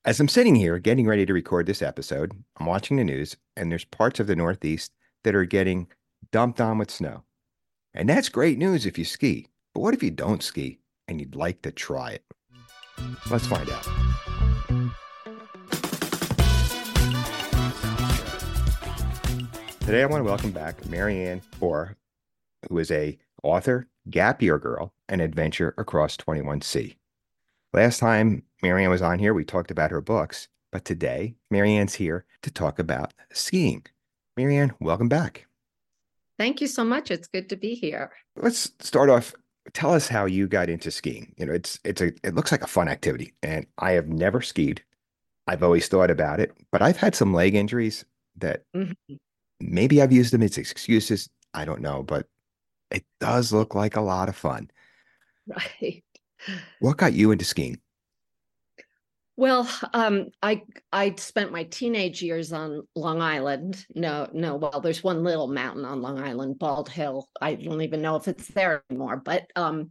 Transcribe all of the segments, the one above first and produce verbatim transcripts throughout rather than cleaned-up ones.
As I'm sitting here getting ready to record this episode, I'm watching the news and there's parts of the Northeast that are getting dumped on with snow. And that's great news if you ski. But what if you don't ski and you'd like to try it? Let's find out. Today I want to welcome back Marianne Orr, who is a author, gap year girl, and adventure across twenty-one C. Last time Marianne was on here, we talked about her books, but today Marianne's here to talk about skiing. Marianne, welcome back. Thank you so much. It's good to be here. Let's start off. Tell us how you got into skiing. You know, it's it's a it looks like a fun activity, and I have never skied. I've always thought about it, but I've had some leg injuries that Mhm. maybe I've used them as excuses. I don't know, but it does look like a lot of fun. Right. What got you into skiing? Well, um, I I spent my teenage years on Long Island. No, no, well, there's one little mountain on Long Island, Bald Hill. I don't even know if it's there anymore, but um,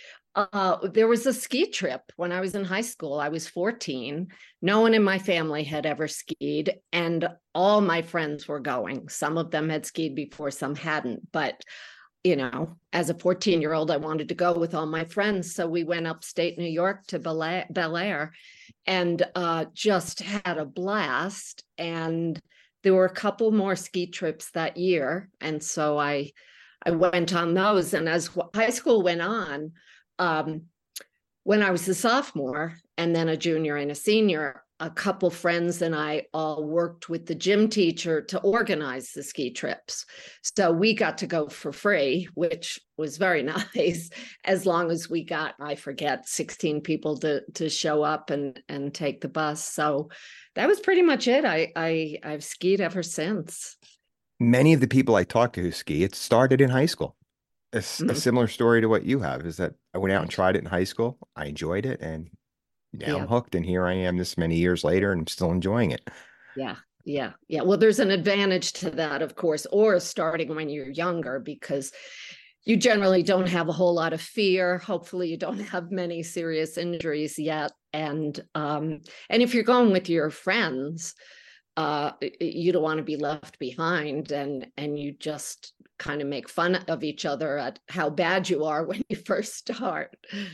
uh, there was a ski trip when I was in high school. I was fourteen. No one in my family had ever skied, and all my friends were going. Some of them had skied before, some hadn't, but you know, as a fourteen year old, I wanted to go with all my friends. So we went upstate New York to Bel Air, Bel Air and uh, just had a blast. And there were a couple more ski trips that year. And so I, I went on those. And as high school went on, um, when I was a sophomore and then a junior and a senior, a couple friends and I all worked with the gym teacher to organize the ski trips. So we got to go for free, which was very nice, as long as we got, I forget, sixteen people to to show up and and take the bus. So that was pretty much it. I, I I've skied ever since. Many of the people I talk to who ski, it started in high school. A, s- a Mhm. similar story to what you have is that I went out and tried it in high school. I enjoyed it, and now I'm Yeah. hooked. And here I am this many years later, and I'm still enjoying it. Yeah, yeah, yeah. Well, there's an advantage to that, of course, or starting when you're younger, because you generally don't have a whole lot of fear. Hopefully, you don't have many serious injuries yet. And um, and if you're going with your friends, uh, you don't want to be left behind, and and you just kind of make fun of each other at how bad you are when you first start.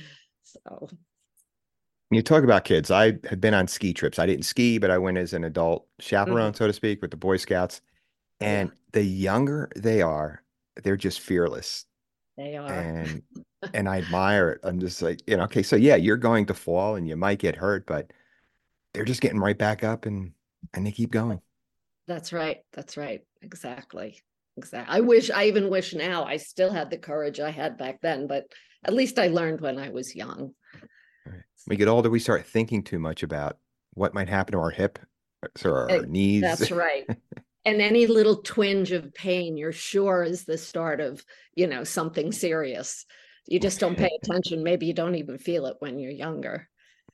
So, You talk about kids. I had been on ski trips. I didn't ski, but I went as an adult chaperone, mhm, so to speak, with the Boy Scouts. yeah, And the younger they are, they're just fearless. they are. And and I admire it. I'm just like, you know, okay, so yeah, you're going to fall and you might get hurt, but they're just getting right back up and and they keep going. That's right. That's right. Exactly. Exactly. I wish, I even wish now I still had the courage I had back then, but at least I learned when I was young. Right. We get older, we start thinking too much about what might happen to our hip or Eh, our knees. That's right. And any little twinge of pain, you're sure is the start of, you know, something serious. You just don't pay attention. Maybe you don't even feel it when you're younger.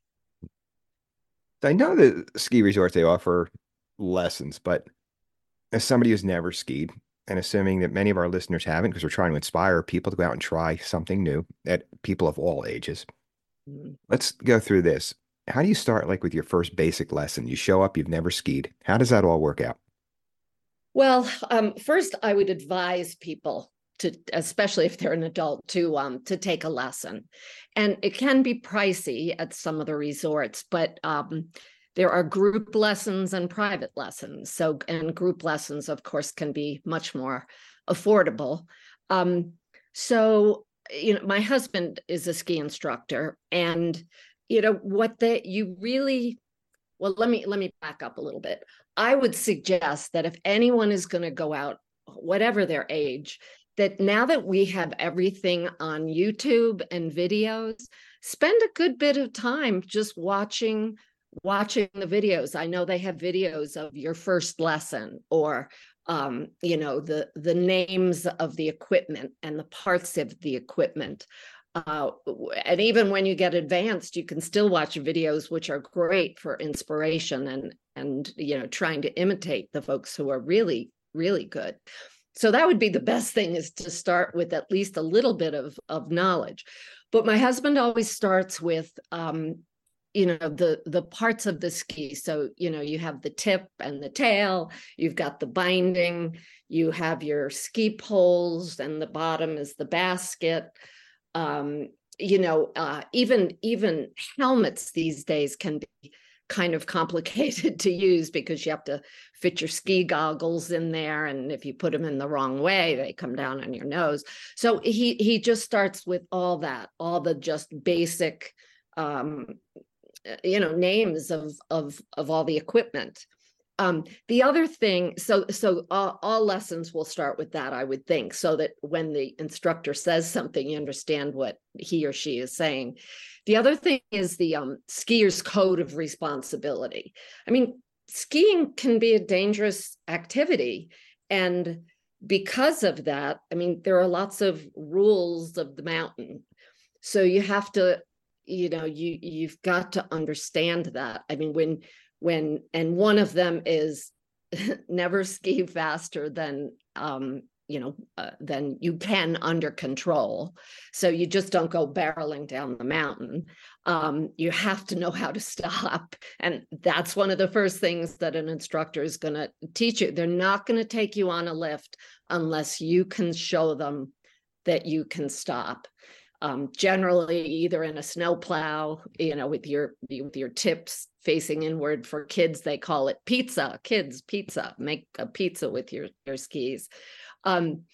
I know that ski resorts they offer lessons, but as somebody who's never skied, and assuming that many of our listeners haven't, because we're trying to inspire people to go out and try something new at people of all ages. Mm. Let's go through this. How do you start like with your first basic lesson? You show up, you've never skied. How does that all work out? Well, um, first, I would advise people to, especially if they're an adult, to um, to take a lesson, and it can be pricey at some of the resorts, but um, there are group lessons and private lessons. So, and group lessons, of course, can be much more affordable. Um, so, you know, my husband is a ski instructor, and you know what they you really well, let me let me back up a little bit. I would suggest that if anyone is going to go out, whatever their age, that now that we have everything on YouTube and videos, spend a good bit of time just watching watching the videos. I know they have videos of your first lesson, or um, you know, the the names of the equipment and the parts of the equipment. Uh, and even when you get advanced, you can still watch videos, which are great for inspiration and and you know, trying to imitate the folks who are really really good. So that would be the best thing, is to start with at least a little bit of of knowledge. But my husband always starts with um, you know, the the parts of the ski. So, you know, you have the tip and the tail, you've got the binding, you have your ski poles, and the bottom is the basket. Um, you know, uh, even even helmets these days can be kind of complicated to use because you have to fit your ski goggles in there, and if you put them in the wrong way, they come down on your nose. So he he just starts with all that, all the just basic um you know, names of of of all the equipment. Um, the other thing, so so all, all lessons will start with that, I would think, so that when the instructor says something, you understand what he or she is saying. The other thing is the um, skier's code of responsibility. I mean, skiing can be a dangerous activity, and because of that, I mean, there are lots of rules of the mountain. So you have to, you know, you you've got to understand that. I mean, when when and one of them is never ski faster than um you know uh, than you can under control. So you just don't go barreling down the mountain. Um you have to know how to stop, and that's one of the first things that an instructor is going to teach you. They're not going to take you on a lift unless you can show them that you can stop. Um, generally either in a snow plow, you know, with your with your tips facing inward. For kids, they call it pizza. Kids, pizza. Make a pizza with your your skis. Um,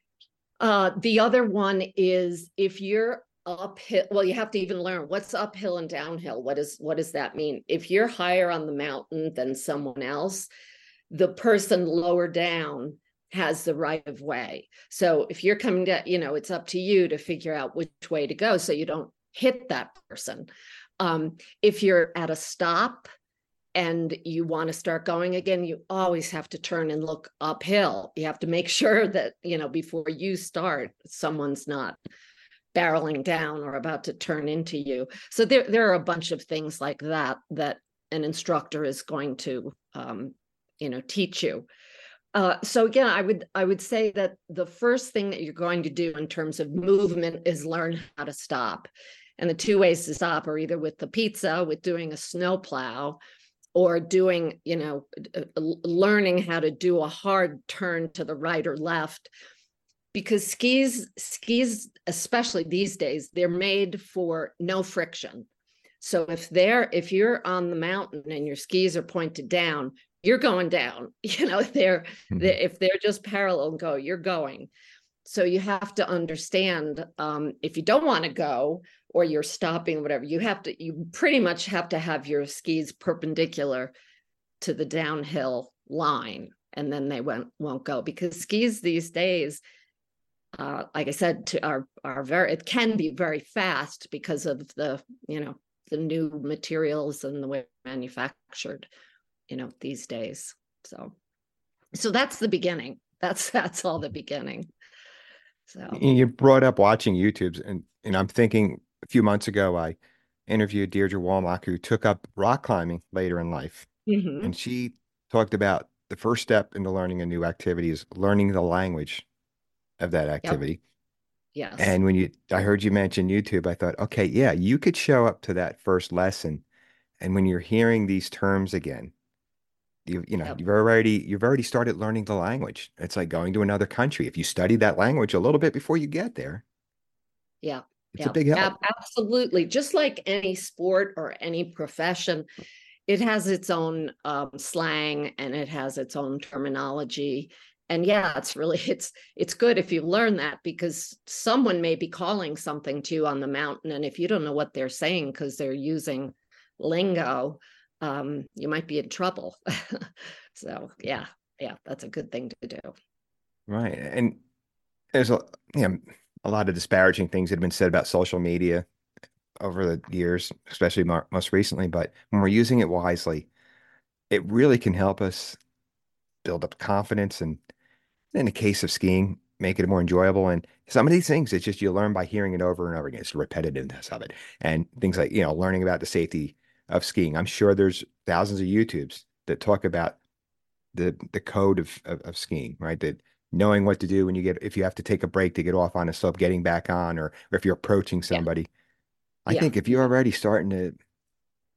uh, the other one is if you're uphill. Well, you have to even learn what's uphill and downhill. What is what does that mean? If you're higher on the mountain than someone else, the person lower down has the right of way. So if you're coming down, you know, it's up to you to figure out which way to go so you don't hit that person. Um, if you're at a stop and you want to start going again, you always have to turn and look uphill. You have to make sure that, you know, before you start, someone's not barreling down or about to turn into you. So there, there are a bunch of things like that that an instructor is going to, um, you know, teach you. Uh, so again, I would I would say that the first thing that you're going to do in terms of movement is learn how to stop. And the two ways to stop are either with the pizza, with doing a snow plow, or doing, you know, learning how to do a hard turn to the right or left. Because skis, skis, especially these days, they're made for no friction. So if they're if you're on the mountain and your skis are pointed down, you're going down. You know, they're, Mhm. they're if they're just parallel and go, you're going. So you have to understand, um, if you don't want to go or you're stopping, whatever, you have to, you pretty much have to have your skis perpendicular to the downhill line, and then they won't won't go, because skis these days, uh, like I said, to are are very, it can be very fast because of the, you know, the new materials and the way manufactured, you know, these days. So, so that's the beginning. That's that's all the beginning. So, You brought up watching YouTubes, and and I'm thinking a few months ago I interviewed Deirdre Walmach, who took up rock climbing later in life, mm-hmm. and she talked about the first step into learning a new activity is learning the language of that Yep. activity. Yes. And when you, I heard you mention YouTube, I thought, okay, yeah, you could show up to that first lesson, and when you're hearing these terms again, you you know, Yep. you've already you've already started learning the language. It's like going to another country. If you study that language a little bit before you get there, Yeah. it's a Yeah. big Ab- help. absolutely. Just like any sport or any profession, it has its own um, slang and it has its own terminology. And yeah, it's really it's it's good if you learn that, because someone may be calling something to you on the mountain, and if you don't know what they're saying because they're using lingo, um, you might be in trouble. So yeah, yeah, that's a good thing to do. Right. And there's a you know, a lot of disparaging things that have been said about social media over the years, especially more, most recently. But when we're using it wisely, it really can help us build up confidence, and in the case of skiing, make it more enjoyable. And some of these things, it's just you learn by hearing it over and over again. It's the repetitiveness of it. And things like, you know, learning about the safety of skiing. I'm sure there's thousands of YouTubes that talk about the the code of, of, of skiing, right? That knowing what to do when you get, if you have to take a break to get off on a slope, getting back on, or, or if you're approaching Yeah, somebody. I yeah, think if you're yeah, already starting to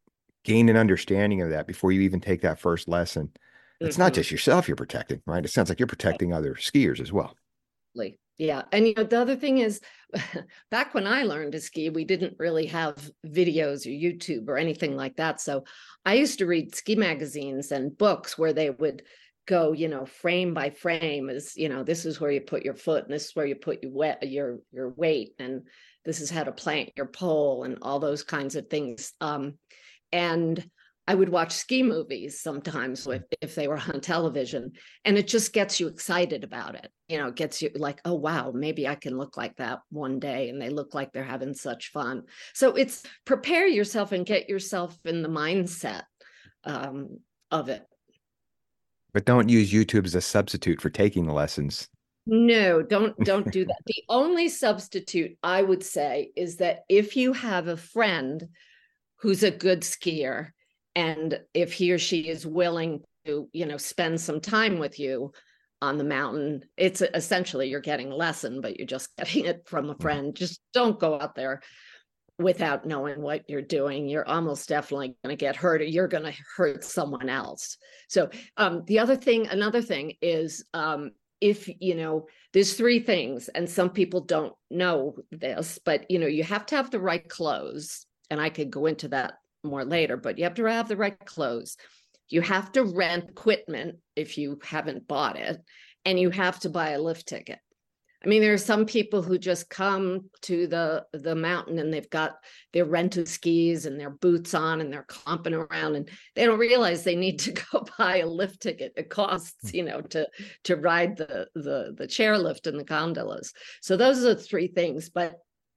gain an understanding of that before you even take that first lesson. It's not Mhm. just yourself you're protecting, right? It sounds like you're protecting other skiers as well. Absolutely. Yeah. And you know, the other thing is back when I learned to ski, we didn't really have videos or YouTube or anything like that. So I used to read ski magazines and books where they would go, you know, frame by frame, as you know, this is where you put your foot and this is where you put your wet your your weight, and this is how to plant your pole and all those kinds of things. Um, and I would watch ski movies sometimes with, if they were on television, and it just gets you excited about it. You know, it gets you like, oh, wow, maybe I can look like that one day. And they look like they're having such fun. So it's prepare yourself and get yourself in the mindset um, of it. But don't use YouTube as a substitute for taking the lessons. No, don't don't do that. The only substitute I would say is that if you have a friend who's a good skier, and if he or she is willing to, you know, spend some time with you on the mountain, it's essentially you're getting a lesson, but you're just getting it from a friend. Just don't go out there without knowing what you're doing. You're almost definitely going to get hurt, or you're going to hurt someone else. So um, the other thing, another thing is um, if, you know, there's three things, and some people don't know this, but, you know, you have to have the right clothes. And I could go into that more later, but you have to have the right clothes. You have to rent equipment if you haven't bought it, and you have to buy a lift ticket. I mean, there are some people who just come to the the mountain and they've got their rented skis and their boots on and they're clomping around, and they don't realize they need to go buy a lift ticket. It costs, you know, to to ride the the the chairlift and the gondolas. So those are the three things. But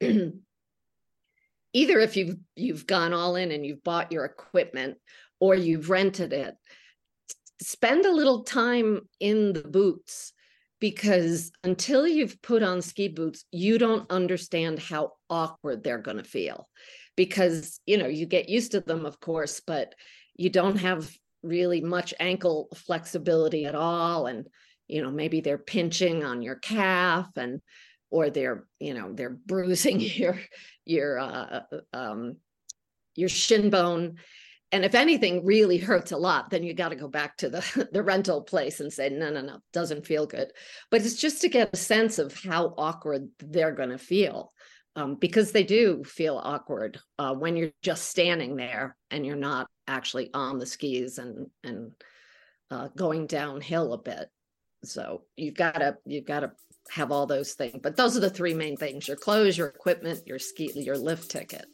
either if you've you've gone all in and you've bought your equipment, or you've rented it, spend a little time in the boots, because until you've put on ski boots, you don't understand how awkward they're going to feel, because, you know, you get used to them, of course, but you don't have really much ankle flexibility at all. And, you know, maybe they're pinching on your calf, and or they're, you know, they're bruising your your uh, um, your shin bone. And if anything really hurts a lot, then you got to go back to the, the rental place and say, no, no, no, doesn't feel good. But it's just to get a sense of how awkward they're going to feel, um, because they do feel awkward uh, when you're just standing there and you're not actually on the skis and and uh, going downhill a bit. So you've got to you've got to have all those things. But those are the three main things: your clothes, your equipment, your ski, your lift ticket.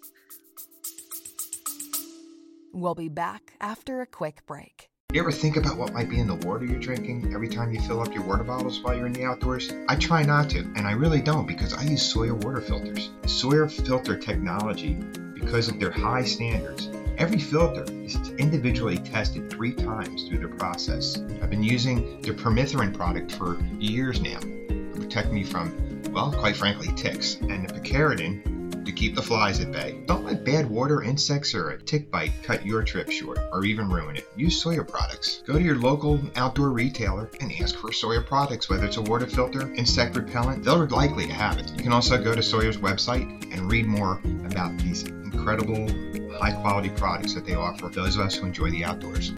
We'll be back after a quick break. You ever think about what might be in the water you're drinking every time you fill up your water bottles while you're in the outdoors? I try not to, and I really don't, because I use Sawyer water filters. Sawyer filter technology, because of their high standards, every filter is individually tested three times through the process. I've been using the permethrin product for years now to protect me from, well, quite frankly, ticks, and the picaridin to keep the flies at bay. Don't let bad water, insects, or a tick bite cut your trip short or even ruin it. Use Sawyer products. Go to your local outdoor retailer and ask for Sawyer products, whether it's a water filter, insect repellent, they're likely to have it. You can also go to Sawyer's website and read more about these incredible, high-quality products that they offer for those of us who enjoy the outdoors.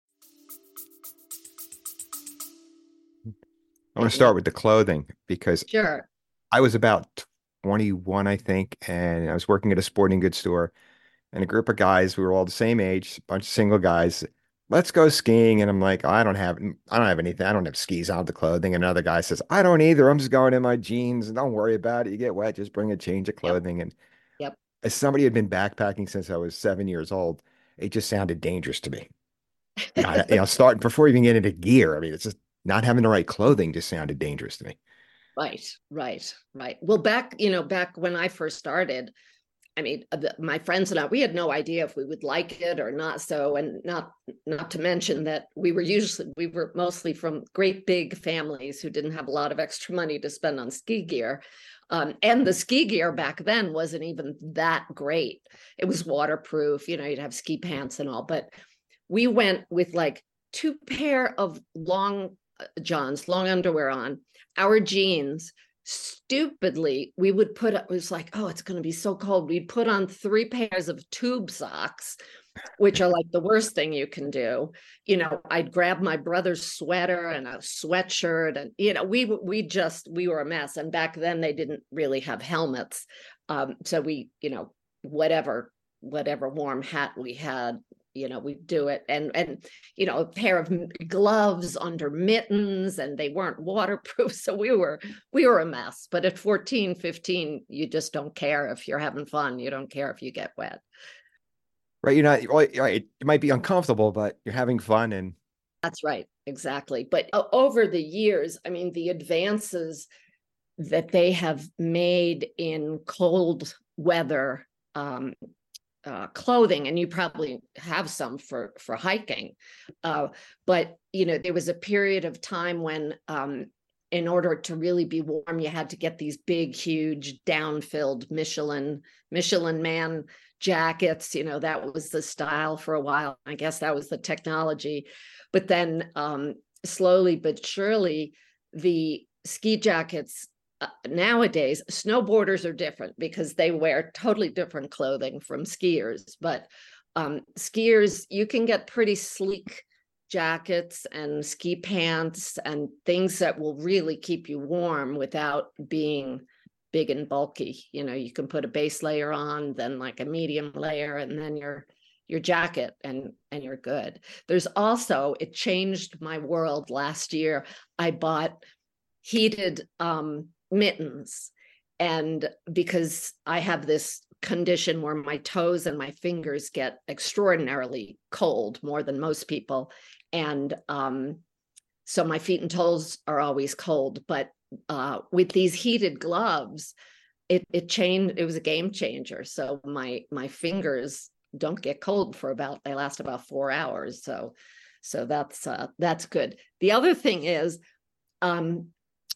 I want to start with the clothing because Sure. I was about twenty-one, I think, and I was working at a sporting goods store, and a group of guys, we were all the same age, a bunch of single guys. Let's go skiing. And I'm like, I don't have, I don't have anything. I don't have skis on the clothing. And another guy says, I don't either. I'm just going in my jeans. And don't worry about it. You get wet, just bring a change of Yep. clothing. And Yep. as somebody who had been backpacking since I was seven years old, it just sounded dangerous to me. Not, you know, starting before even getting into gear. I mean, it's just not having the right clothing just sounded dangerous to me. Right, right, right. Well, back, you know, back when I first started, I mean, the, my friends and I, we had no idea if we would like it or not. So, and not not to mention that we were usually, we were mostly from great big families who didn't have a lot of extra money to spend on ski gear. Um, and the ski gear back then wasn't even that great. It was waterproof, you know, you'd have ski pants and all. But we went with like two pair of long johns, long underwear on, our jeans. Stupidly, we would put, it was like, oh, it's going to be so cold. We'd put on three pairs of tube socks which are like the worst thing you can do. You know, I'd grab my brother's sweater and a sweatshirt, and you know, we we just we were a mess. And back then they didn't really have helmets, um, so we, you know, whatever whatever warm hat we had, you know, we'd do it. And and you know, a pair of gloves under mittens, and they weren't waterproof, so we were we were a mess. But at fourteen, fifteen, you just don't care if you're having fun. You don't care if you get wet. Right. You're not right. Right. It might be uncomfortable, but you're having fun. And That's right. Exactly. But uh, over the years, I mean, the advances that they have made in cold weather um, uh, clothing, and you probably have some for for hiking, uh, but you know, there was a period of time when um, in order to really be warm, you had to get these big, huge, down-filled Michelin Michelin Man jackets. You know, that was the style for a while. I guess that was the technology. But then um, slowly but surely, the ski jackets uh, nowadays, snowboarders are different because they wear totally different clothing from skiers. But um, skiers, you can get pretty sleek jackets and ski pants and things that will really keep you warm without being big and bulky. You know, you can put a base layer on, then like a medium layer, and then your your jacket, and and you're good. There's also, it changed my world last year. I bought heated um, mittens, and because I have this condition where my toes and my fingers get extraordinarily cold, more than most people, and um, so my feet and toes are always cold. But uh, with these heated gloves, it it changed. It was a game changer. So my my fingers don't get cold for about, they last about four hours. So, so that's, uh, that's good. The other thing is, um,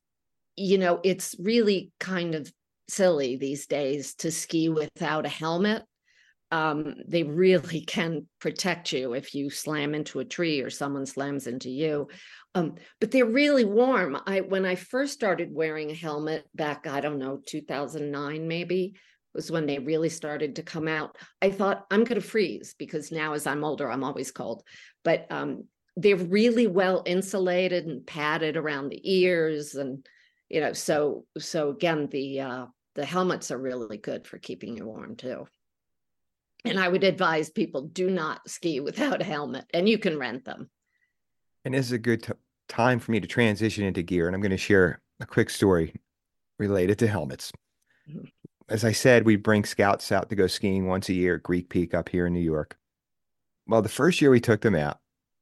you know, it's really kind of silly these days to ski without a helmet. Um, they really can protect you if you slam into a tree or someone slams into you. Um, but they're really warm. I, when I first started wearing a helmet back, I don't know, two thousand nine, maybe, was when they really started to come out. I thought, I'm going to freeze, because now as I'm older, I'm always cold. But um, they're really well insulated and padded around the ears. And, you know, so, so again, the, uh, the helmets are really good for keeping you warm too. And I would advise people, do not ski without a helmet, and you can rent them. and this is a good t time for me to transition into gear. And I'm going to share a quick story related to helmets. Mhm. As I said, we bring scouts out to go skiing once a year at Greek Peak up here in New York. Well, the first year we took them out,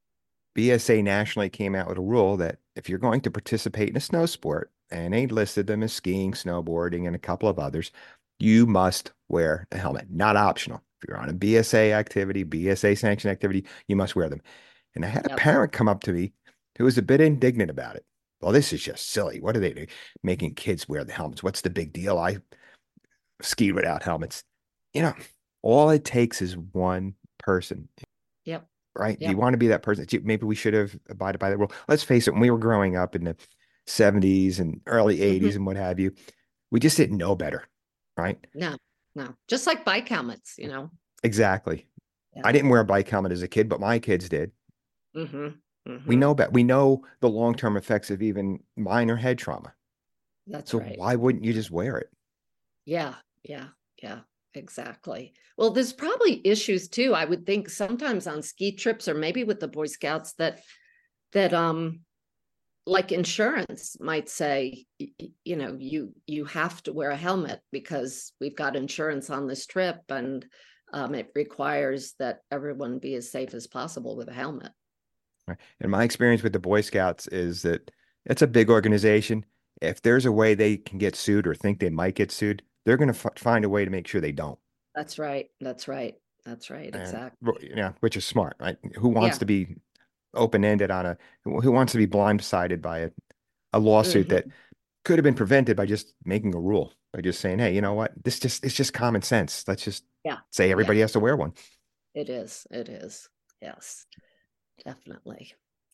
B S A nationally came out with a rule that if you're going to participate in a snow sport, and they listed them as skiing, snowboarding, and a couple of others, you must wear a helmet, not optional. If you're on a B S A activity, B S A sanctioned activity, you must wear them. And I had a Yep. parent come up to me who was a bit indignant about it. Well, this is just silly. What are they doing? Making kids wear the helmets? What's the big deal? I skied without helmets. You know, all it takes is one person, Yep. right? Do Yep. you want to be that person? Maybe we should have abided by the rule. Let's face it, when we were growing up in the seventies and early eighties Mhm. and what have you, we just didn't know better, right? No, no, just like bike helmets, you know. Exactly. Yeah. I didn't wear a bike helmet as a kid, but my kids did. Mm-hmm. We Mm-hmm. know that we know the long-term effects of even minor head trauma. That's So right. why wouldn't you just wear it? Yeah, yeah, yeah, exactly. Well, there's probably issues too. I would think sometimes on ski trips, or maybe with the Boy Scouts, that that um like insurance might say, y- y- you know, you you have to wear a helmet because we've got insurance on this trip, and um, it requires that everyone be as safe as possible with a helmet. Right. And my experience with the Boy Scouts is that it's a big organization. If there's a way they can get sued or think they might get sued, they're going to f find a way to make sure they don't. That's right. That's right. That's right. And Exactly. yeah, which is smart, right? Who wants Yeah. to be open-ended on a, who wants to be blindsided by a, a lawsuit that Hmm. could have been prevented by just making a rule, by just saying, hey, you know what? This just, it's just common sense. Let's just Yeah. say Yeah. everybody has to wear one. It is. It is. Yes, definitely.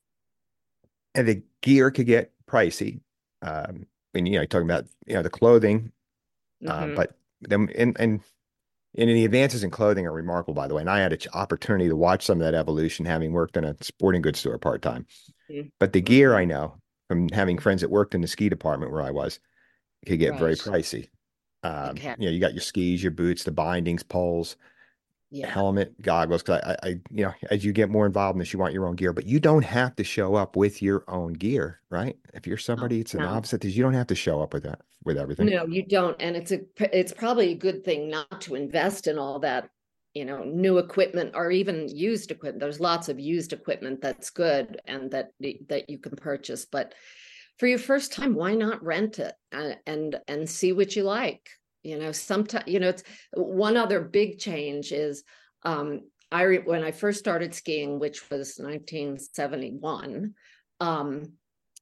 And the gear could get pricey. Um, when, you know, you're talking about, you know, the clothing, uh, Hmm. but then, and, and And the advances in clothing are remarkable, by the way. And I had an opportunity to watch some of that evolution, having worked in a sporting goods store part time. But the gear I Mhm. know from having friends that worked in the ski department where I was, it could get very Right. pricey. Um, Okay. you know, you got your skis, your boots, the bindings, poles, Yeah. helmet, goggles. Because I, I, you know, as you get more involved in this, you want your own gear, but you don't have to show up with your own gear, right? If you're No, somebody, it's a no. novice at this, you don't have to show up with that, with everything. No, you don't. And it's a it's probably a good thing not to invest in all that, you know, new equipment or even used equipment. There's lots of used equipment that's good and that that you can purchase. But for your first time, why not rent it and and, and see what you like? You know, sometimes, you know, it's one other big change is um I re, when I first started skiing, which was nineteen seventy-one, um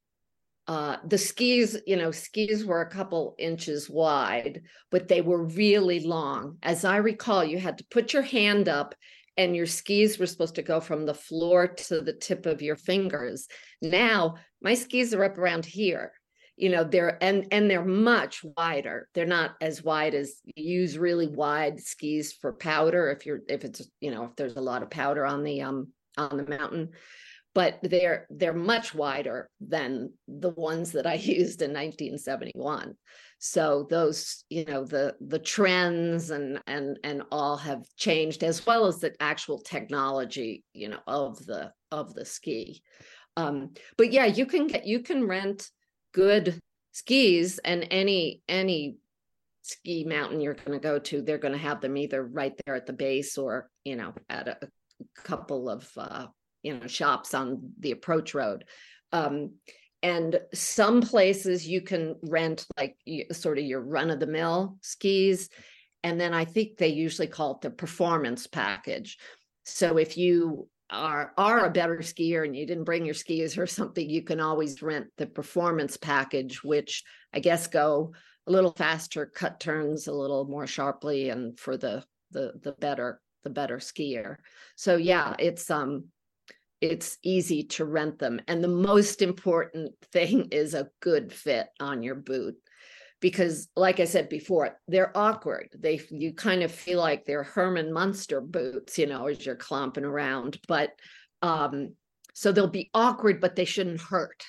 uh, the skis, you know, skis were a couple inches wide, but they were really long. As I recall, you had to put your hand up and your skis were supposed to go from the floor to the tip of your fingers. Now, my skis are up around here. You know, they're and and they're much wider. They're not as wide as you use really wide skis for powder if you're if it's, you know, if there's a lot of powder on the um on the mountain, but they're they're much wider than the ones that I used in nineteen seventy-one. So those, you know, the the trends and and and all have changed, as well as the actual technology, you know, of the of the ski. Um, but yeah, you can get you can rent good skis, and any any ski mountain you're going to go to, they're going to have them either right there at the base or, you know, at a, a couple of uh, you know, shops on the approach road. Um, and some places you can rent like sort of your run of the mill skis. And then I think they usually call it the performance package. So if you are, are a better skier and you didn't bring your skis or something, you can always rent the performance package, which I guess go a little faster, cut turns a little more sharply, and for the the the better the better skier. So yeah, it's um it's easy to rent them. And the most important thing is a good fit on your boot. Because like I said before, they're awkward. They you kind of feel like they're Herman Munster boots, you know, as you're clomping around. But um, so they'll be awkward, but they shouldn't hurt.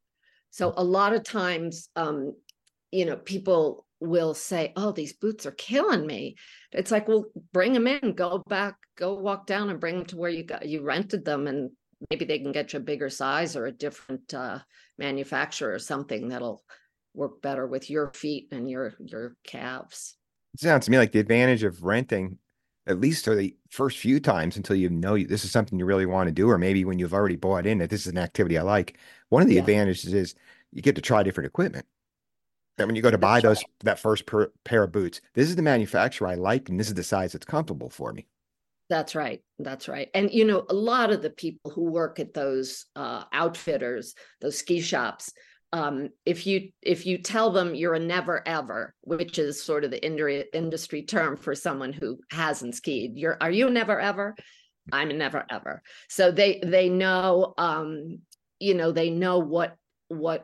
So a lot of times, um, you know, people will say, oh, these boots are killing me. It's like, well, bring them in, go back, go walk down and bring them to where you got you rented them, and maybe they can get you a bigger size or a different uh, manufacturer or something that'll work better with your feet and your your calves. It sounds to me like the advantage of renting, at least for the first few times until you know you, this is something you really want to do, or maybe when you've already bought in that this is an activity I like. One of the Yeah, advantages is you get to try different equipment. And when you go to buy that's those right. that first per, pair of boots, this is the manufacturer I like, and this is the size that's comfortable for me. That's right. That's right. And you know, a lot of the people who work at those uh, outfitters, those ski shops, um, if you if you tell them you're a never ever, which is sort of the industry industry term for someone who hasn't skied, you're are you a never ever? I'm a never ever. So they they know, um, you know, they know what what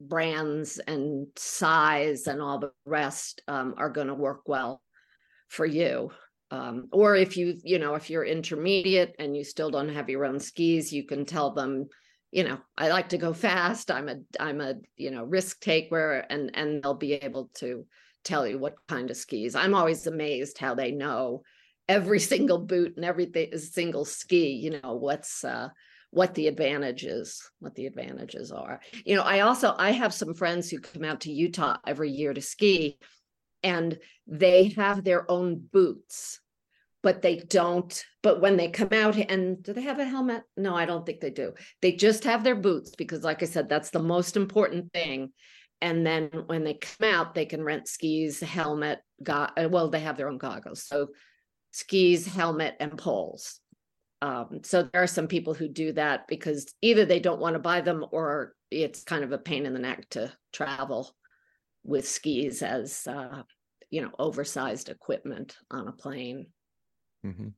brands and size and all the rest um, are going to work well for you. Um, or if you, you know, if you're intermediate and you still don't have your own skis, you can tell them, you know, I like to go fast. I'm a, I'm a, you know, risk taker, and and they'll be able to tell you what kind of skis. I'm always amazed how they know every single boot and everything, single ski. You know what's uh, what the advantages, what the advantages are. You know, I also I have some friends who come out to Utah every year to ski, and they have their own boots, but they don't. But when they come out, and do they have a helmet? No, I don't think they do. They just have their boots because, like I said, that's the most important thing. And then when they come out, they can rent skis, helmet, go- well, they have their own goggles. So skis, helmet, and poles. Um, so there are some people who do that because either they don't want to buy them, or it's kind of a pain in the neck to travel with skis as uh, you know, oversized equipment on a plane. Mm-hmm.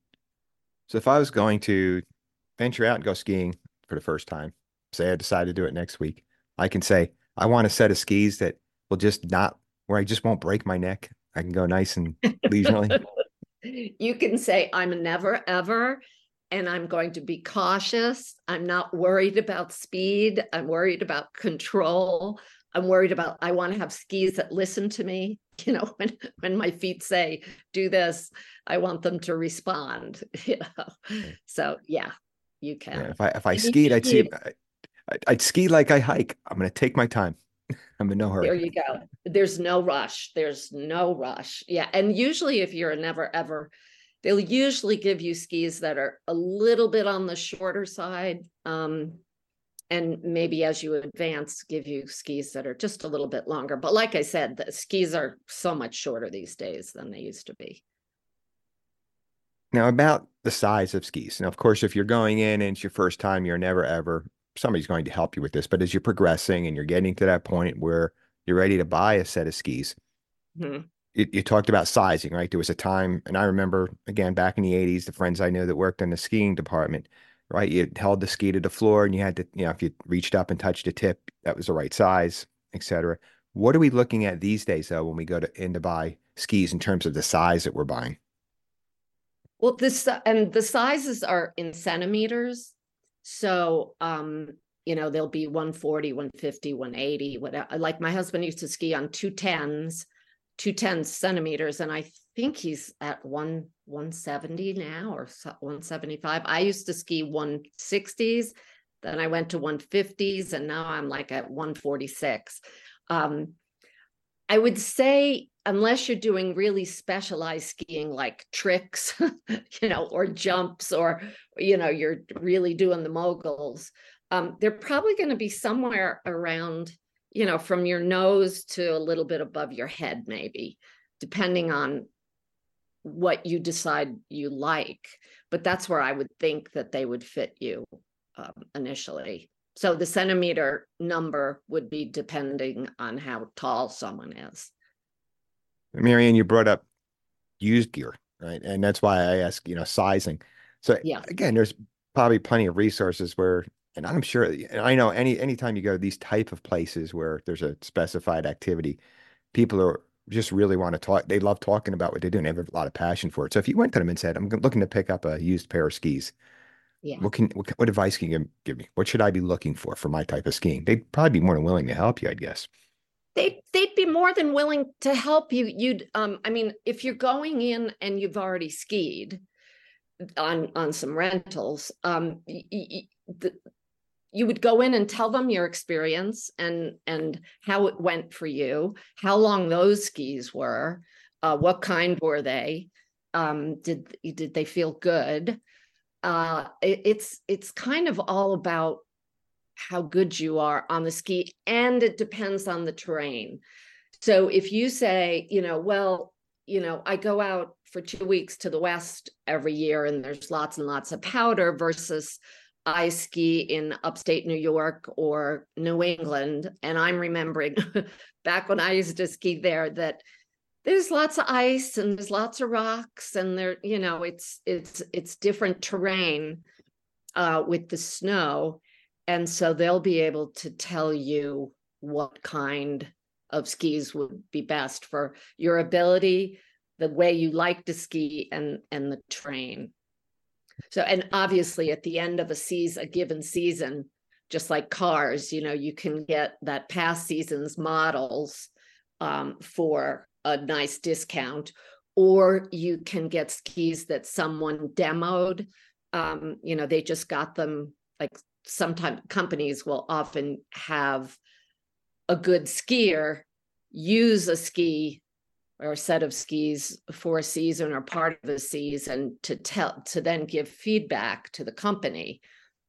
So if I was going to venture out and go skiing for the first time, say I decide to do it next week, I can say, I want a set of skis that will just not, where I just won't break my neck. I can go nice and leisurely. You can say, I'm a never ever, and I'm going to be cautious. I'm not worried about speed. I'm worried about control. I'm worried about, I want to have skis that listen to me. You know, when, when my feet say, do this, I want them to respond, you know? So yeah, you can. Yeah, if I, if I skied, I'd see, I'd, I'd ski like I hike. I'm going to take my time. I'm in no hurry. There you go. There's no rush. There's no rush. Yeah. And usually if you're a never ever, they'll usually give you skis that are a little bit on the shorter side. Um, and maybe as you advance, give you skis that are just a little bit longer. But like I said, the skis are so much shorter these days than they used to be. Now, about the size of skis. Now, of course, if you're going in and it's your first time, you're never ever, somebody's going to help you with this. But as you're progressing and you're getting to that point where you're ready to buy a set of skis, Mm-hmm. you, you talked about sizing, right? There was a time, and I remember, again, back in the eighties, the friends I knew that worked in the skiing department, right? You held the ski to the floor and you had to, you know, if you reached up and touched the tip, that was the right size, et cetera. What are we looking at these days, though, when we go to in to buy skis in terms of the size that we're buying? Well, this, and the sizes are in centimeters. So, um, you know, they'll be one forty, one fifty, one eighty, whatever. Like my husband used to ski on two tens, two ten centimeters, and I think he's at one one seventy now or one seventy-five. I used to ski one sixties, then I went to one fifties, and now I'm like at one forty-six. Um, I would say, unless you're doing really specialized skiing like tricks, you know, or jumps, or, you know, you're really doing the moguls, um, they're probably going to be somewhere around, you know, from your nose to a little bit above your head, maybe, depending on what you decide you like. But that's where I would think that they would fit you um, initially. So the centimeter number would be depending on how tall someone is. Marianne, you brought up used gear, right? And that's why I ask, you know, sizing. So Yeah. again, there's probably plenty of resources where, and I'm sure, and I know any anytime you go to these type of places where there's a specified activity, people are just really want to talk. They love talking about what they do and they have a lot of passion for it. So if you went to them and said, I'm looking to pick up a used pair of skis, Yeah. what can what, what advice can you give me? What should I be looking for for my type of skiing? They'd probably be more than willing to help you, I'd guess. They, they'd be more than willing to help you. You'd, um, I mean, if you're going in and you've already skied on, on some rentals, um, y- y- the, you would go in and tell them your experience and, and how it went for you, how long those skis were, uh, what kind were they, um, did, did they feel good? Uh, it, it's, it's kind of all about how good you are on the ski, and it depends on the terrain. So if you say, you know, well, you know, I go out for two weeks to the west every year and there's lots and lots of powder, versus I ski in upstate New York or New England, and I'm remembering back when I used to ski there that there's lots of ice and there's lots of rocks, and there, you know, it's it's it's different terrain uh, with the snow. And so they'll be able to tell you what kind of skis would be best for your ability, the way you like to ski, and, and the terrain. So, and obviously at the end of a season, a given season, just like cars, you know, you can get that past season's models um, for a nice discount, or you can get skis that someone demoed. Um, you know, they just got them, like, sometimes companies will often have a good skier use a ski or a set of skis for a season or part of the season to tell, to then give feedback to the company.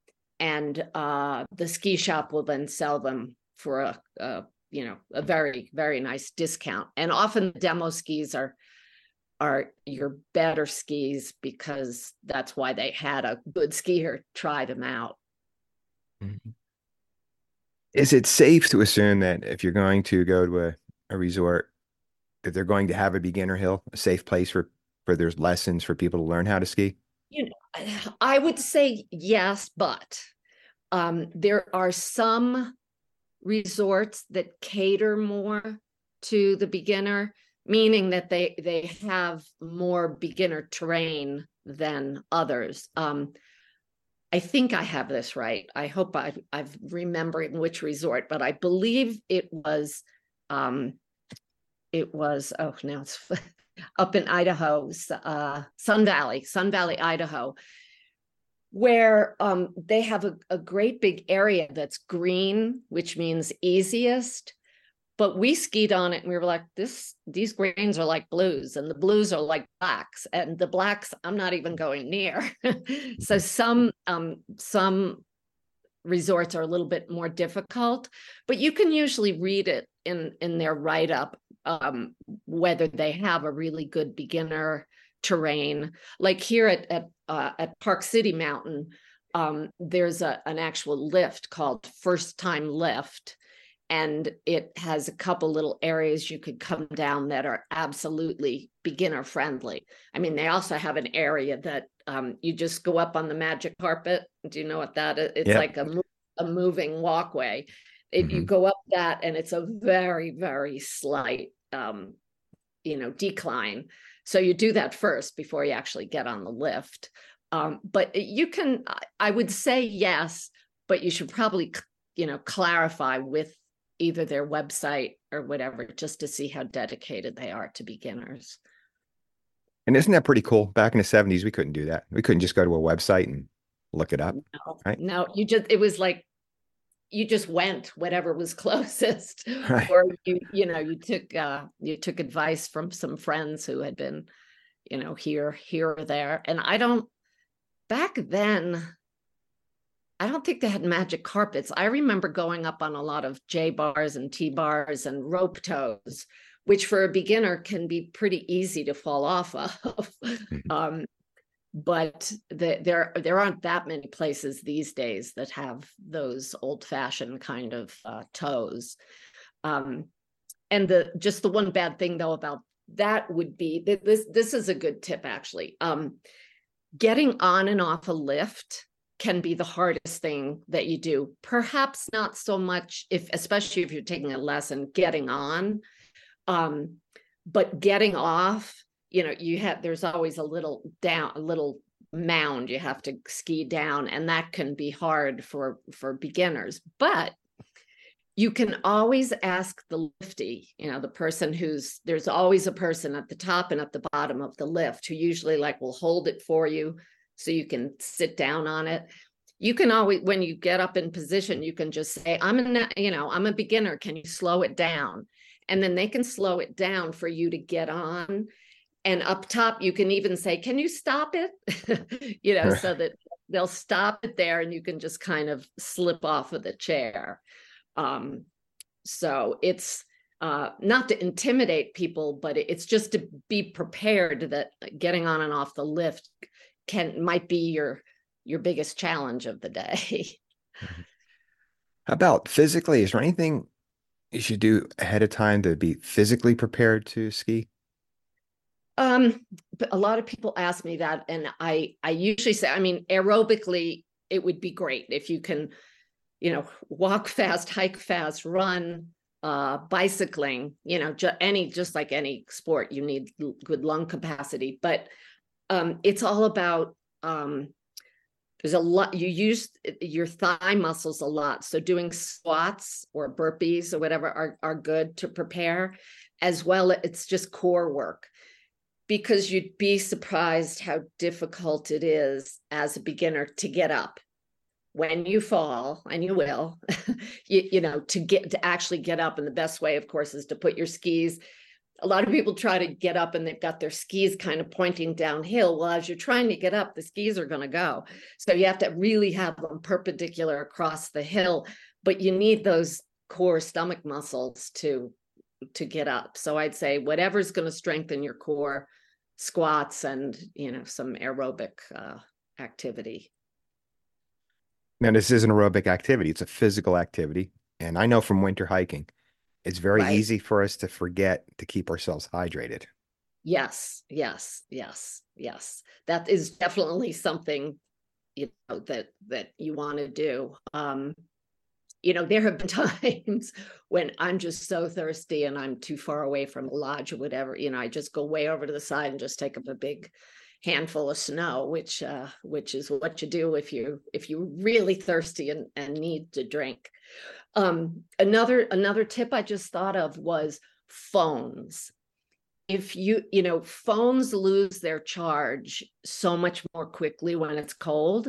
And uh, the ski shop will then sell them for a, a, you know, a very, very nice discount. And often demo skis are, are your better skis because that's why they had a good skier try them out. Is it safe to assume that if you're going to go to a, a resort, that they're going to have a beginner hill, a safe place for, for there's lessons for people to learn how to ski? You know, I would say yes, but um, there are some resorts that cater more to the beginner. meaning that they they have more beginner terrain than others. Um, I think I have this right. I hope I, I've remembering which resort, but I believe it was, um, it was, oh, now it's up in Idaho, uh, Sun Valley, Sun Valley, Idaho, where um, they have a, a great big area that's green, which means easiest. But we skied on it and we were like, this, these greens are like blues and the blues are like blacks, and the blacks I'm not even going near. So some um, some resorts are a little bit more difficult, but you can usually read it in, in their write-up, um, whether they have a really good beginner terrain. Like here at at, uh, at Park City Mountain, um, there's a, an actual lift called First Time Lift. And it has a couple little areas you could come down that are absolutely beginner friendly. I mean, they also have an area that um, you just go up on the magic carpet. Do you know what that is? It's Yep. like a, a moving walkway. It, Mm-hmm. You go up that and it's a very, very slight, um, you know, decline. So you do that first before you actually get on the lift. Um, but you can, I would say yes, but you should probably, you know, clarify with either their website or whatever, just to see how dedicated they are to beginners. And isn't that pretty cool? Back in the seventies, we couldn't do that. We couldn't just go to a website and look it up. No, right? no, you just, it was like, you just went whatever was closest, Right. or you, you know, you took, uh, you took advice from some friends who had been, you know, here, here or there. And I don't, back then, I don't think they had magic carpets. I remember going up on a lot of J bars and T bars and rope toes, which for a beginner can be pretty easy to fall off of. um, but the, there, there aren't that many places these days that have those old-fashioned kind of uh, toes. Um, and the just the one bad thing though about that would be that this this is a good tip actually. Um, getting on and off a lift can be the hardest thing that you do. Perhaps not so much if, especially if you're taking a lesson, getting on, um, but getting off, you know, you have, there's always a little down, a little mound you have to ski down, and that can be hard for, for beginners. But you can always ask the lifty, you know, the person who's, there's always a person at the top and at the bottom of the lift who usually like will hold it for you, so you can sit down on it. You can always, when you get up in position, you can just say, I'm a, you know, I'm a beginner. Can you slow it down? And then they can slow it down for you to get on. And up top, you can even say, can you stop it? You know, so that they'll stop it there and you can just kind of slip off of the chair. Um, so it's uh, not to intimidate people, but it's just to be prepared that getting on and off the lift can might be your your biggest challenge of the day. How about physically? Is there anything you should do ahead of time to be physically prepared to ski? Um, but a lot of people ask me that, and I I usually say, I mean, aerobically, it would be great if you can, you know, walk fast, hike fast, run, uh, bicycling, you know, ju- any just like any sport, you need l- good lung capacity, but Um, it's all about, um, there's a lot, you use your thigh muscles a lot. So doing squats or burpees or whatever are, are good to prepare as well. It's just core work, because you'd be surprised how difficult it is as a beginner to get up when you fall, and you will, you, you know, to get, to actually get up. And the best way, of course, is to put your skis. A lot of people try to get up and they've got their skis kind of pointing downhill. Well, as you're trying to get up, the skis are going to go. So you have to really have them perpendicular across the hill, but you need those core stomach muscles to, to get up. So I'd say whatever's going to strengthen your core, squats and, you know, some aerobic uh, activity. Now, this is an aerobic activity. It's a physical activity. And I know from winter hiking, it's very Right. easy for us to forget to keep ourselves hydrated. Yes, yes, yes, yes. That is definitely something, you know, that that you want to do. Um, you know, there have been times when I'm just so thirsty and I'm too far away from a lodge or whatever, you know, I just go way over to the side and just take up a big handful of snow, which uh, which is what you do if you if you're really thirsty and, and need to drink. Um, another another tip I just thought of was phones. If you, you know, phones lose their charge so much more quickly when it's cold.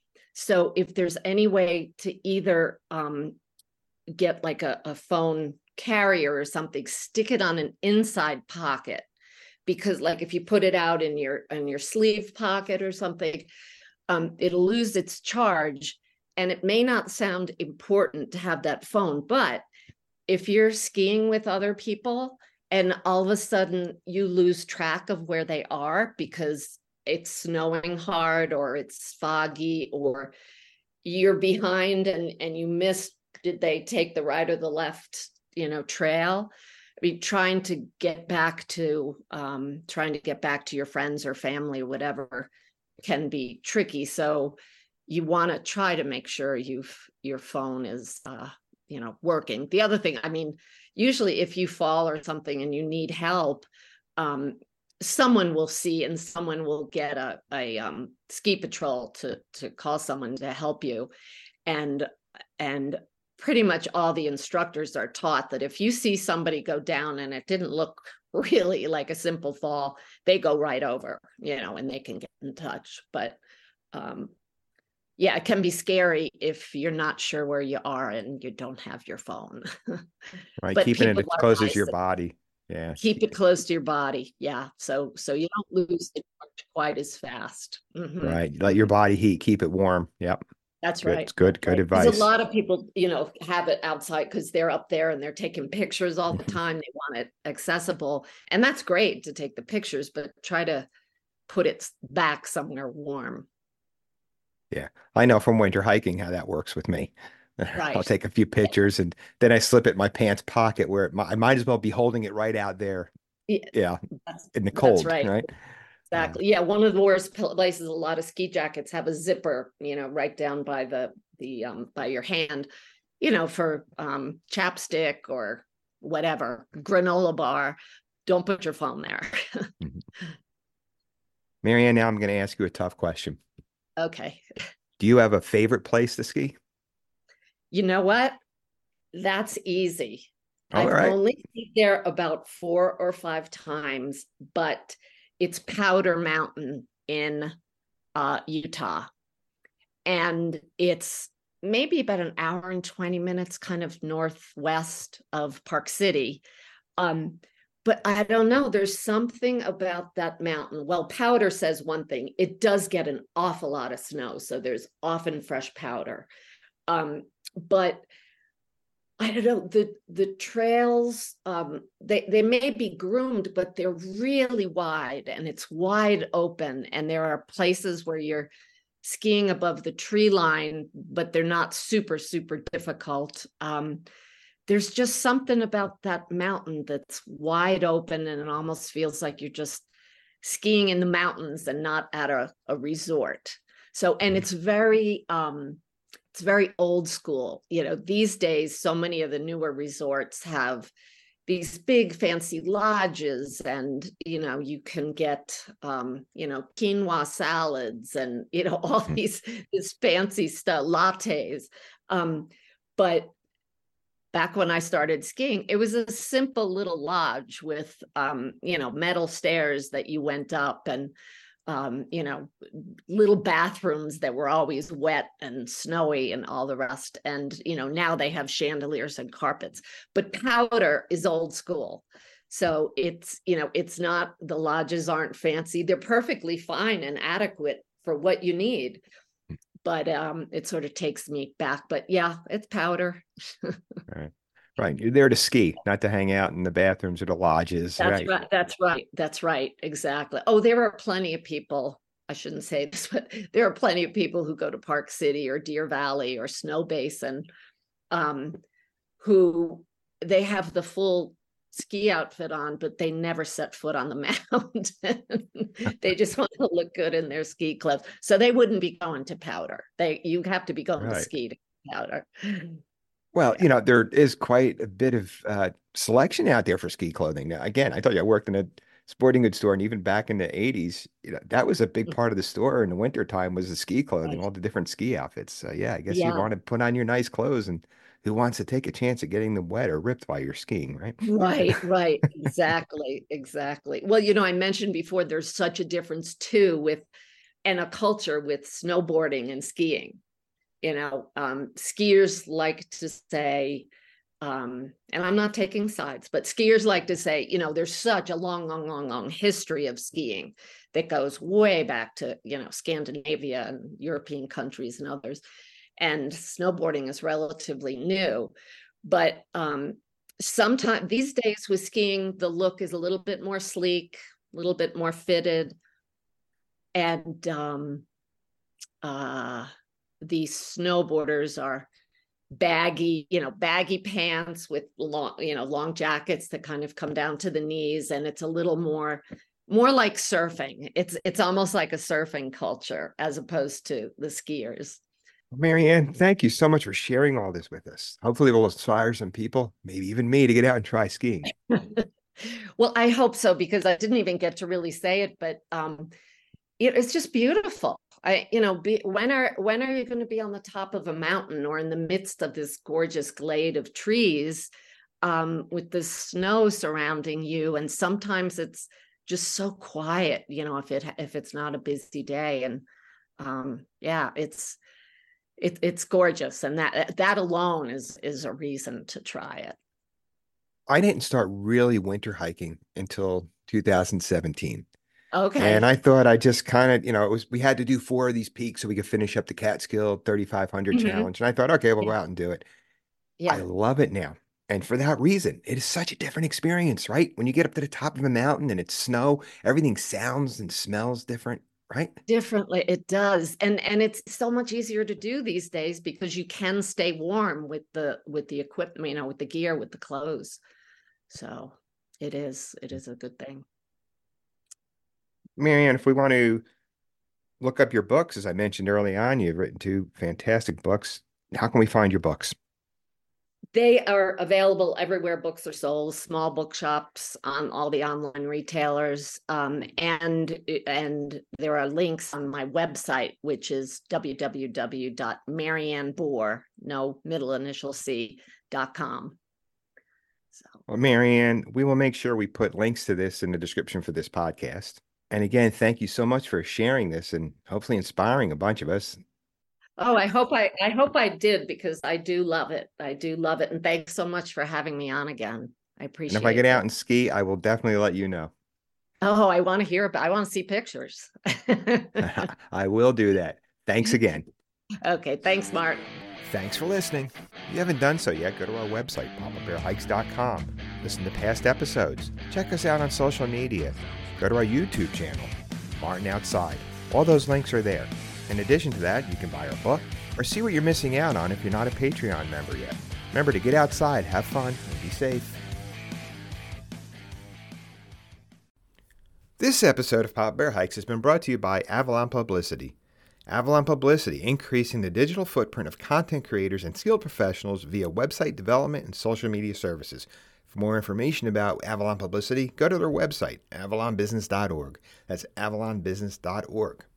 So if there's any way to either um, get like a, a phone carrier or something, stick it on an inside pocket, because like if you put it out in your in your sleeve pocket or something, um, it'll lose its charge. And it may not sound important to have that phone, but if you're skiing with other people and all of a sudden you lose track of where they are because it's snowing hard or it's foggy or you're behind and, and you missed, did they take the right or the left, you know, trail? I mean, trying to get back to, um, trying to get back to your friends or family or whatever can be tricky. So you want to try to make sure you've, your phone is, uh, you know, working. The other thing, I mean, usually if you fall or something and you need help, um, someone will see and someone will get a, a um, ski patrol to, to call someone to help you. And, and pretty much all the instructors are taught that if you see somebody go down and it didn't look really like a simple fall, they go right over, you know, and they can get in touch. But um, yeah, it can be scary if you're not sure where you are and you don't have your phone. Right. But Keeping it as close as nice your body. Yeah. Keep it close to your body. Yeah. So, so you don't lose the charge quite as fast. Mm-hmm. Right. Let your body heat, keep it warm. Yep. That's good. right. It's good. That's good right. advice. Because a lot of people, you know, have it outside because they're up there and they're taking pictures all the time. They want it accessible. And that's great to take the pictures, but try to put it back somewhere warm. Yeah. I know from winter hiking how that works with me. Right. I'll take a few pictures and then I slip it in my pants pocket where it might, I might as well be holding it right out there. Yeah. Yeah. That's, In the cold. that's right. Right. Exactly. Yeah. One of the worst places, a lot of ski jackets have a zipper, you know, right down by the, the, um, by your hand, you know, for, um, chapstick or whatever, granola bar. Don't put your phone there. Mm-hmm. Marianne, now I'm going to ask you a tough question. Okay. Do you have a favorite place to ski? You know what? That's easy. All I've right. only been there about four or five times, but it's Powder Mountain in uh, Utah. And it's maybe about an hour and twenty minutes kind of northwest of Park City. Um, but I don't know, there's something about that mountain. Well, Powder says one thing, it does get an awful lot of snow. So there's often fresh powder. Um, but I don't know, the the trails, um, they, they may be groomed, but they're really wide and it's wide open. And there are places where you're skiing above the tree line, but they're not super, super difficult. Um, there's just something about that mountain that's wide open and it almost feels like you're just skiing in the mountains and not at a, a resort. So, and it's very, um, it's very old school. You know, these days, so many of the newer resorts have these big fancy lodges and, you know, you can get, um, you know, quinoa salads and, you know, all these, this fancy stuff, lattes. Um, but back when I started skiing, it was a simple little lodge with, um, you know, metal stairs that you went up and, um, you know, little bathrooms that were always wet and snowy and all the rest. And, you know, now they have chandeliers and carpets, but Powder is old school. So it's, you know, it's not, the lodges aren't fancy. They're perfectly fine and adequate for what you need. But um, it sort of takes me back. But yeah, it's Powder. Right. Right. You're there to ski, not to hang out in the bathrooms or the lodges. That's right. right. That's right. That's right. Exactly. Oh, there are plenty of people, I shouldn't say this, but there are plenty of people who go to Park City or Deer Valley or Snow Basin, um, who they have the full ski outfit on, but they never set foot on the mountain. They just want to look good in their ski clothes. So they wouldn't be going to Powder. They, you have to be going Right. to ski to Powder. Well, you know, there is quite a bit of uh, selection out there for ski clothing. Now, again, I told you I worked in a sporting goods store, and even back in the eighties, you know, that was a big part of the store in the wintertime was the ski clothing, Right. all the different ski outfits. So yeah, I guess you Yeah. want to put on your nice clothes, and who wants to take a chance of getting them wet or ripped while you're skiing, right? Right, right. Exactly, exactly. Well, you know, I mentioned before there's such a difference too with and a culture with snowboarding and skiing. You know, um, skiers like to say, um, and I'm not taking sides, but skiers like to say, you know, there's such a long, long, long, long history of skiing that goes way back to, you know, Scandinavia and European countries and others. And snowboarding is relatively new. But um, sometimes these days with skiing, the look is a little bit more sleek, a little bit more fitted. And um, uh, these snowboarders are baggy, you know, baggy pants with long, you know, long jackets that kind of come down to the knees. And it's a little more, more like surfing. It's, it's almost like a surfing culture as opposed to the skiers. Marianne, thank you so much for sharing all this with us. Hopefully, we'll inspire some people, maybe even me, to get out and try skiing. Well, I hope so, because I didn't even get to really say it, but um, it, it's just beautiful. I, you know, be, when are when are you going to be on the top of a mountain or in the midst of this gorgeous glade of trees um, with the snow surrounding you? And sometimes it's just so quiet, you know, if it if it's not a busy day. And um, yeah, it's it, it's gorgeous, and that that alone is is a reason to try it. I didn't start really winter hiking until two thousand seventeen. And Okay. I thought I just kind of, you know, it was, we had to do four of these peaks so we could finish up the Catskill thirty-five hundred Mhm. challenge. And I thought, okay, we'll go Yeah. out and do it. I Yeah. love it now. And for that reason, it is such a different experience, right? When you get up to the top of a mountain and it's snow, everything sounds and smells different, right? Differently, it does. And and it's so much easier to do these days because you can stay warm with the with the equipment, you know, with the gear, with the clothes. So it is, it is a good thing. Marianne, if we want to look up your books, as I mentioned early on, you've written two fantastic books. How can we find your books? They are available everywhere books are sold, small bookshops, on all the online retailers, um, and and there are links on my website, which is w w w dot marianne bohr, no middle initial C, dot com. So Well, Marianne, we will make sure we put links to this in the description for this podcast. And again, thank you so much for sharing this and hopefully inspiring a bunch of us. oh, I hope I I hope I did, because I do love it. I do love it. And thanks so much for having me on again. I And if I get appreciate out it. and ski, I will definitely let you know. Oh, I want to hear about I want to see pictures. I will do that. Thanks again. Okay, thanks, Mark. Thanks for listening. If you haven't done so yet, go to our website, papa bear hikes dot com. Listen to past episodes. Check us out on social media. Go to our YouTube channel, Martin Outside. All those links are there. In addition to that, you can buy our book or see what you're missing out on if you're not a Patreon member yet. Remember to get outside, have fun, and be safe. This episode of Papa Bear Hikes has been brought to you by Avalon Publicity. Avalon Publicity, increasing the digital footprint of content creators and skilled professionals via website development and social media services. For more information about Avalon Publicity, go to their website, avalon business dot org. That's avalon business dot org.